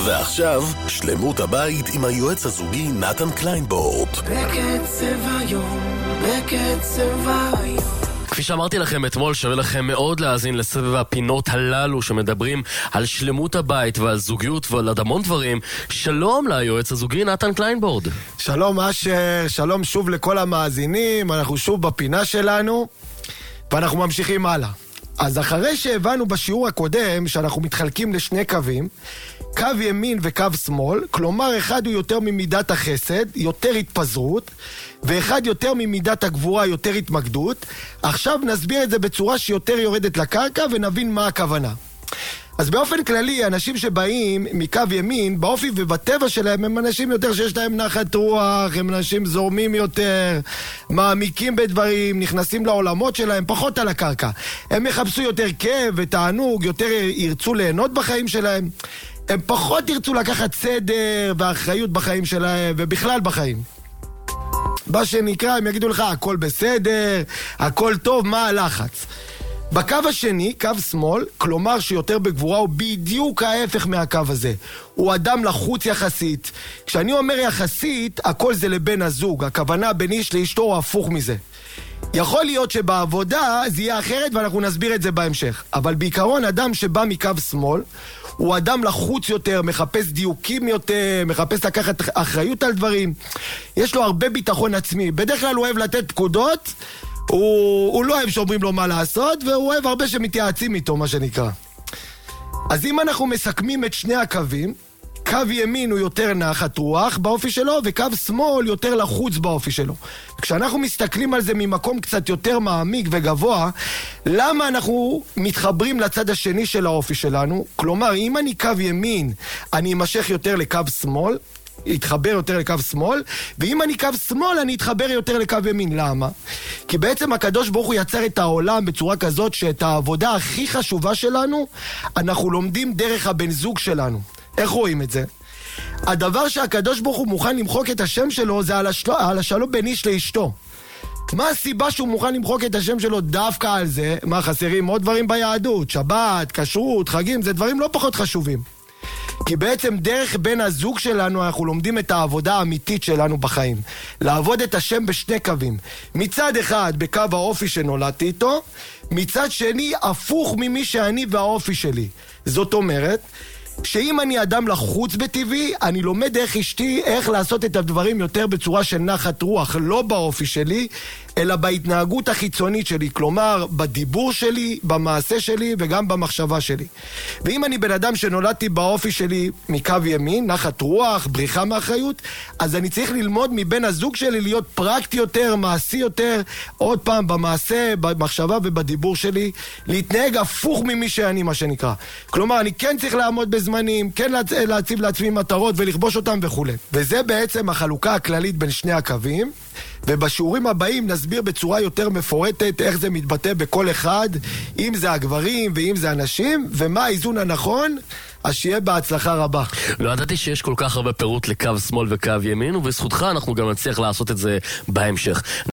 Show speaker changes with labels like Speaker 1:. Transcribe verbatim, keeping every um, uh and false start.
Speaker 1: ועכשיו, שלמות הבית עם היועץ הזוגי נתן קליינבורד.
Speaker 2: בקצב היום, בקצב היום.
Speaker 3: כפי שאמרתי לכם אתמול, שווה לכם מאוד להאזין לסבב הפינות הללו שמדברים על שלמות הבית ועל זוגיות ועל עוד המון דברים. שלום ליועץ הזוגי נתן קליינבורד.
Speaker 4: שלום אשר, שלום שוב לכל המאזינים, אנחנו שוב בפינה שלנו ואנחנו ממשיכים הלאה. אז אחרי שהבנו בשיעור הקודם שאנחנו מתחלקים לשני קווים, קו ימין וקו שמאל, כלומר אחד הוא יותר ממידת החסד, יותר התפזרות, ואחד יותר ממידת הגבורה, יותר התמקדות. עכשיו נסביר את זה בצורה שיותר יורדת לקרקע ונבין מה הכוונה. אז באופן כללי, אנשים שבאים מקו ימין, באופי ובטבע שלהם, הם אנשים יותר שיש להם נחת רוח, הם אנשים זורמים יותר, מעמיקים בדברים, נכנסים לעולמות שלהם, פחות על הקרקע. הם יחפשו יותר כיף ותענוג, יותר ירצו ליהנות בחיים שלהם. הם פחות ירצו לקחת סדר ואחריות בחיים שלהם, ובכלל בחיים. מה שנקרא, הם יגידו לך, הכל בסדר, הכל טוב, מה הלחץ? בקו השני, קו שמאל, כלומר שיותר בגבורה, הוא בדיוק ההפך מהקו הזה. הוא אדם לחוץ יחסית. כשאני אומר יחסית, הכל זה לבן הזוג. הכוונה בין איש לאשתו הוא הפוך מזה. יכול להיות שבעבודה זה יהיה אחרת ואנחנו נסביר את זה בהמשך. אבל בעיקרון, אדם שבא מקו שמאל, הוא אדם לחוץ יותר, מחפש דיוקים יותר, מחפש לקחת אחריות על דברים. יש לו הרבה ביטחון עצמי. בדרך כלל הוא אוהב לתת פקודות, הוא, הוא לא אוהב שאומרים לו מה לעשות, והוא אוהב הרבה שמתייעצים איתו, מה שנקרא. אז אם אנחנו מסכמים את שני הקווים, קו ימין הוא יותר נחת רוח באופי שלו, וקו שמאל יותר לחוץ באופי שלו. כשאנחנו מסתכלים על זה ממקום קצת יותר מעמיק וגבוה, למה אנחנו מתחברים לצד השני של האופי שלנו? כלומר, אם אני קו ימין, אני אמשך יותר לקו שמאל, יתחבר יותר לקו שמאל, ואם אני קו שמאל, אני אתחבר יותר לקו ימין. למה? כי בעצם הקדוש ברוך הוא יצר את העולם בצורה כזאת שאת העבודה הכי חשובה שלנו, אנחנו לומדים דרך הבן זוג שלנו. איך רואים את זה? הדבר שהקדוש ברוך הוא מוכן למחוק את השם שלו, זה על, השל... על השלום בין איש לאשתו. מה הסיבה שהוא מוכן למחוק את השם שלו דווקא על זה? מה, חסרים עוד דברים ביהדות? שבת, כשרות, חגים, זה דברים לא פחות חשובים. כי בעצם דרך בין הזוג שלנו אנחנו לומדים את העבודה האמיתית שלנו בחיים. לעבוד את השם בשני קווים. מצד אחד בקו האופי שנולדתי איתו, מצד שני הפוך ממי שאני והאופי שלי. זאת אומרת, שאם אני אדם לחוץ בטבעי, אני לומד דרך אשתי איך לעשות את הדברים יותר בצורה של נחת רוח, לא באופי שלי, אלא בהתנהגות החיצונית שלי, כלומר בדיבור שלי, במעשה שלי וגם במחשבה שלי. ואם אני בן אדם שנולדתי באופי שלי מקו ימין, נחת רוח, בריחה מאחריות, אז אני צריך ללמוד מבן הזוג שלי להיות פרקטי יותר, מעשי יותר, עוד פעם במעשה, במחשבה ובדיבור שלי, להתנהג הפוך ממי שאני, מה שנקרא. כלומר, אני כן צריך לעמוד בזמנים, כן להציב לעצמי מטרות ולכבוש אותם וכו'. וזה בעצם החלוקה הכללית בין שני הקווים. ובשיעורים הבאים נסביר בצורה יותר מפורטת איך זה מתבטא בכל אחד, אם זה הגברים ואם זה הנשים, ומה האיזון הנכון, אז שיהיה בהצלחה רבה.
Speaker 3: לא ידעתי שיש כל כך הרבה פירוט לקו שמאל וקו ימין, ובזכותך אנחנו גם נצליח לעשות את זה בהמשך.